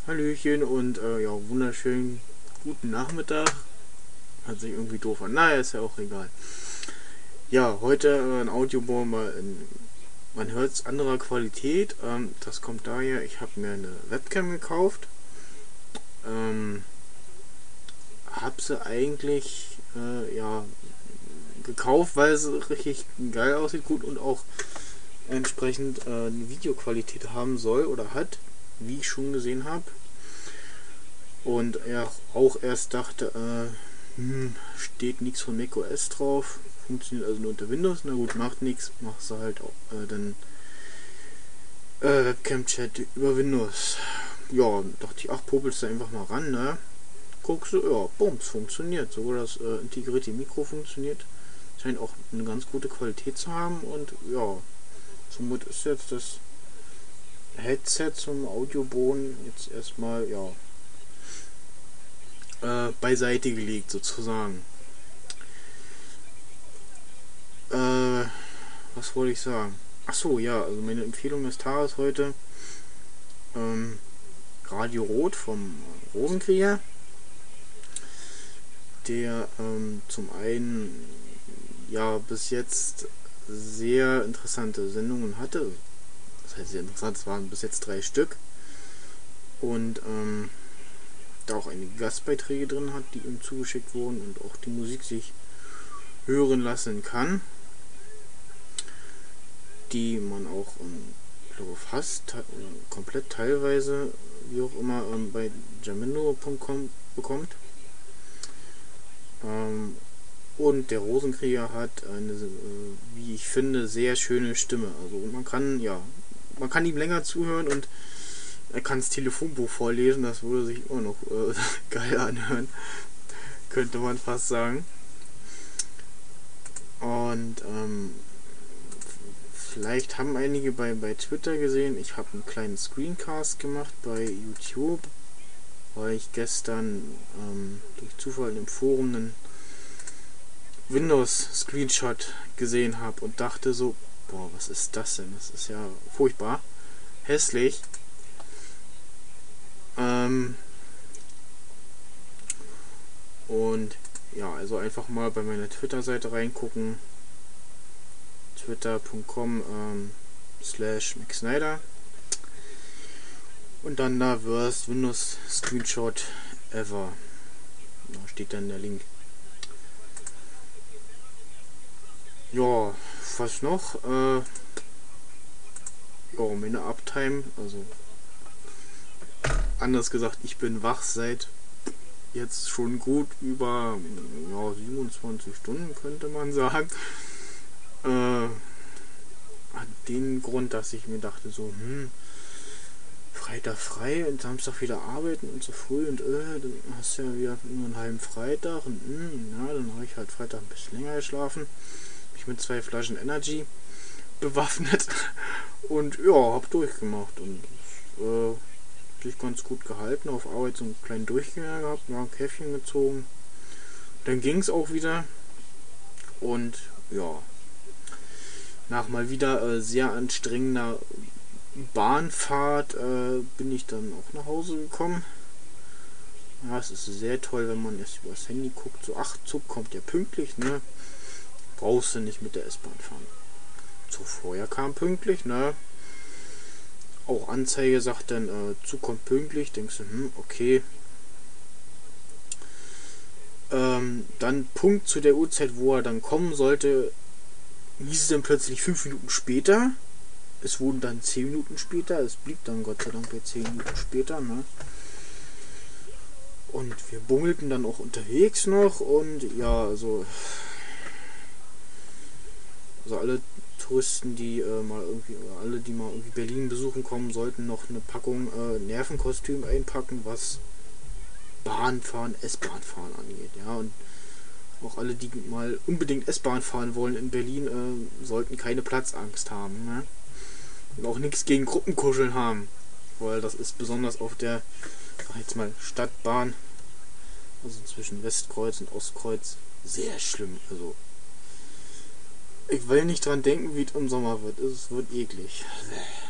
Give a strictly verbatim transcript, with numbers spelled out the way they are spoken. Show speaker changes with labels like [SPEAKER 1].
[SPEAKER 1] Hallöchen und äh, ja, wunderschönen guten Nachmittag. Hört sich irgendwie doof an. Naja, ist ja auch egal. Ja, heute äh, ein Audiobohr mal in, man hört es anderer Qualität. Ähm, das kommt daher, ich habe mir eine Webcam gekauft. Ähm, habe sie eigentlich äh, ja, gekauft, weil sie richtig geil aussieht, gut und auch entsprechend äh, eine Videoqualität haben soll oder hat, wie ich schon gesehen habe. Und er auch erst dachte, äh, hm, steht nichts von macOS drauf, funktioniert also nur unter Windows, na gut, macht nichts, machst du halt auch äh, dann äh, Webcam-Chat über Windows. Ja, dachte ich, ach, popelst du einfach mal ran, ne? Guckst du, ja, bums, funktioniert. Sogar das äh, integrierte Mikro funktioniert. Scheint auch eine ganz gute Qualität zu haben und ja, somit ist jetzt das Headset zum Audiobohren jetzt erstmal, ja, äh, beiseite gelegt sozusagen. Äh, was wollte ich sagen? Ach so, ja, also meine Empfehlung des Tages heute, ähm, Radio Rot vom Rosenkrieger, der ähm, zum einen ja bis jetzt sehr interessante Sendungen hatte. Das heißt sehr interessant, es waren bis jetzt drei Stück und ähm, da auch einige Gastbeiträge drin hat, die ihm zugeschickt wurden und auch die Musik sich hören lassen kann, die man auch ähm, glaube fast te komplett teilweise, wie auch immer, ähm, bei jamendo punkt com bekommt. Ähm, und der Rosenkrieger hat eine, äh, wie ich finde, sehr schöne Stimme. Also man kann, ja, man kann ihm länger zuhören und er kann das Telefonbuch vorlesen, das würde sich immer noch äh, geil anhören, könnte man fast sagen. Und ähm, vielleicht haben einige bei, bei Twitter gesehen, ich habe einen kleinen Screencast gemacht bei YouTube, weil ich gestern ähm, durch Zufall im Forum einen Windows-Screenshot gesehen habe und dachte so, boah, was ist das denn? Das ist ja furchtbar hässlich. Ähm und ja, also einfach mal bei meiner Twitter-Seite reingucken. twitter punkt com ähm, slash mcsnyder und dann da worst Windows Screenshot ever. Da steht dann der Link. Ja, was noch? Äh, ja, meine Uptime, also anders gesagt, ich bin wach seit jetzt schon gut über ja, siebenundzwanzig Stunden, könnte man sagen. Äh, hat den Grund, dass ich mir dachte so, hm, Freitag frei und Samstag wieder arbeiten und so früh und äh, dann hast du ja wieder nur einen halben Freitag und hm, ja, dann habe ich halt Freitag ein bisschen länger geschlafen, mich mit zwei Flaschen Energy bewaffnet und ja, hab durchgemacht und äh, sich ganz gut gehalten, auf Arbeit so einen kleinen Durchgänger gehabt, ja, ein Käffchen gezogen, dann ging es auch wieder und ja, nach mal wieder äh, sehr anstrengender Bahnfahrt äh, bin ich dann auch nach Hause gekommen. Ja, es ist sehr toll, wenn man erst über das Handy guckt, so ach, Zug kommt ja pünktlich, ne? Brauchst du nicht mit der S-Bahn fahren. Zug vorher kam pünktlich, ne? Auch Anzeige sagt dann, äh, Zug kommt pünktlich, denkst du, hm, okay. Ähm, dann Punkt zu der Uhrzeit, wo er dann kommen sollte, hieß es dann plötzlich fünf Minuten später. Es wurden dann zehn Minuten später, es blieb dann Gott sei Dank bei zehn Minuten später, ne? Und wir bummelten dann auch unterwegs noch und ja, also, also alle Touristen, die äh, mal irgendwie, oder alle, die mal irgendwie Berlin besuchen kommen, sollten noch eine Packung äh, Nervenkostüm einpacken, was Bahnfahren, S-Bahn fahren angeht, ja, und auch alle, die mal unbedingt S-Bahn fahren wollen in Berlin, äh, sollten keine Platzangst haben, ne? Und auch nichts gegen Gruppenkuscheln haben, weil das ist besonders auf der, sag jetzt mal, Stadtbahn, also zwischen Westkreuz und Ostkreuz, sehr schlimm. Also ich will nicht dran denken, wie es im Sommer wird. Es wird eklig.